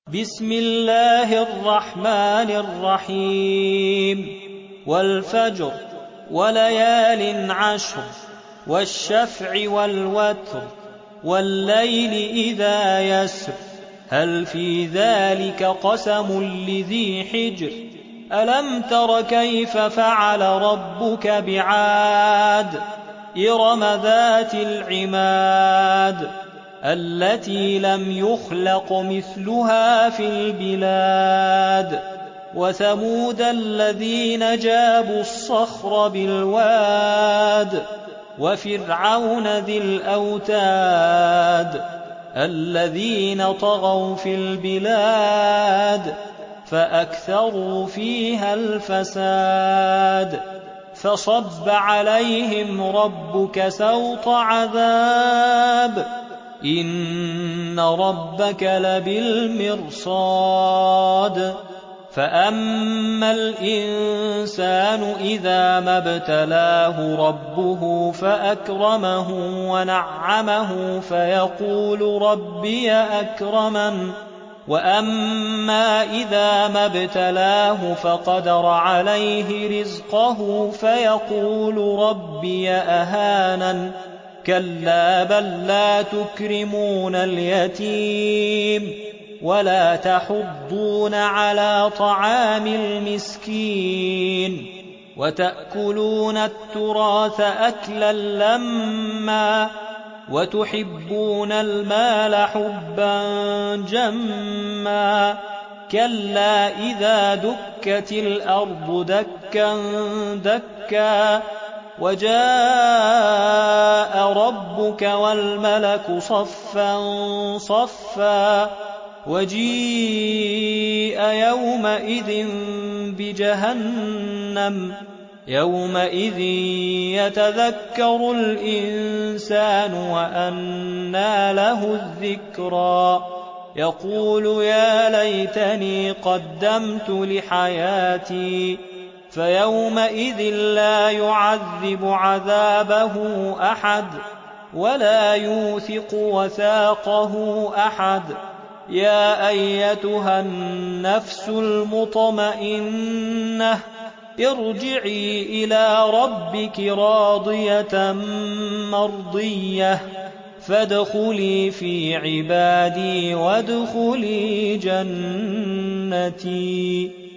بسم الله الرحمن الرحيم والفجر وليال عشر والشفع والوتر والليل إذا يسر هل في ذلك قسم لذي حجر ألم تر كيف فعل ربك بعاد إرم ذات العماد التي لم يخلق مثلها في البلاد وثمود الذين جابوا الصخر بالواد وفرعون ذي الأوتاد الذين طغوا في البلاد فأكثروا فيها الفساد فصب عليهم ربك سوط عذاب إن ربك لبالمرصاد فأما الإنسان إذا ما ابتلاه ربه فأكرمه ونعمه فيقول ربي أكرمن وأما إذا ما ابتلاه فقدر عليه رزقه فيقول ربي أهانن كلا بل لا تكرمون اليتيم ولا تحضون على طعام المسكين وتأكلون التراث أكلا لما وتحبون المال حبا جما كلا إذا دكت الأرض دكا دكا وجاء ربك والملك صفا صفا وجيء يومئذ بجهنم يومئذ يتذكر الإنسان وأنى له الذكرى يقول يا ليتني قدمت لحياتي فيومئذ لا يعذب عذابه أحد ولا يوثق وثاقه أحد يا أيتها النفس المطمئنة ارجعي إلى ربك راضية مرضية فادخلي في عبادي وادخلي جنتي.